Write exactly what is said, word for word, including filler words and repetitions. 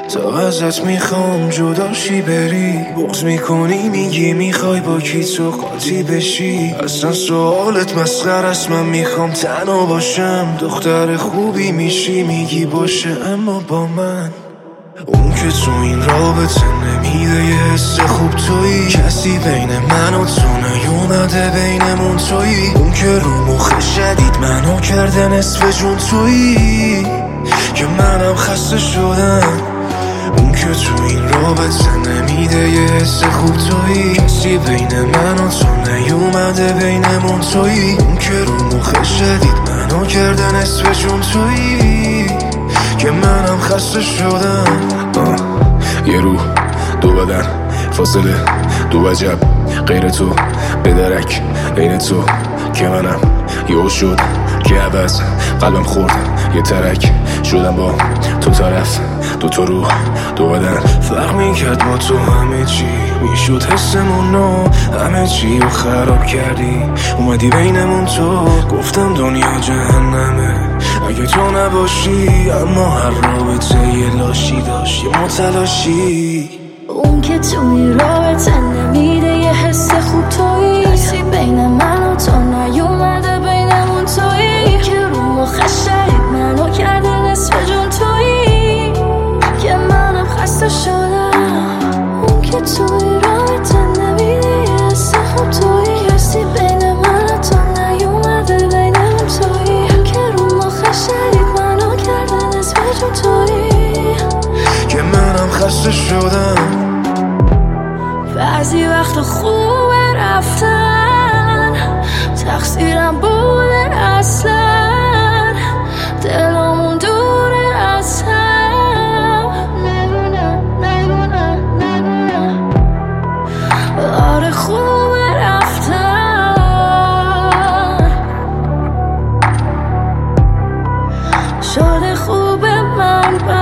تا ازت میخوام جداشی بری، بغض میکنی میگی میخوای با کی تو قاطی بشی. اصلا سوالت مسخره است، من میخوام تنها باشم. دختر خوبی میشی میگی باشه اما با من. اون که تو این رابطه نمیده یه حس خوب تویی، کسی بین من و تو نیومده بینمون تویی. اون که رو مخ شدید منو کرده نصف جون تویی، که منم خسته شدم. اون که تو این رابطه نمیده یه حس خوب تویی، کسی بین من و تو نیومده بینمون تویی. اون که رو مخ شدید منو کرده نصف جون تویی، که منم خسته شدم. یه روح دو بدن فاصله دو وجب، غیر تو به درک عین تو که منم یهو شد که عوض قلبم خورد یه ترک شدم با تو طرف. دو تا روح دو بدن فرق میکرد با تو همه چی، میشد حسمون نو، همه چی رو خراب کردی. اومدی بینمون تو، گفتم دنیا جهنمه اگه تو نباشی. اما هر رابطه یه لاشی داشت یه متلاشی. اون که توی رابطه نمیده یه حس خوب تویی، کسی بین من و تو نیومده بینمون تویی. که رو مخ شدید منو کرده نصف جون تویی، که منم خسته شدم. اون که توی رابطه نمیده یه حس خوب تویی، کسی بین من و تو نیومده بینمون تویی. که رو مخ شدید منو کرده نصف جون تویی، که منم خسته شدم. بعضی وقت خوبه رفتن، تقصیرم بوده اصلا، دلمون دوره از هم. نمونه نمونه نمونه آره خوبه رفتن، شده خوبه من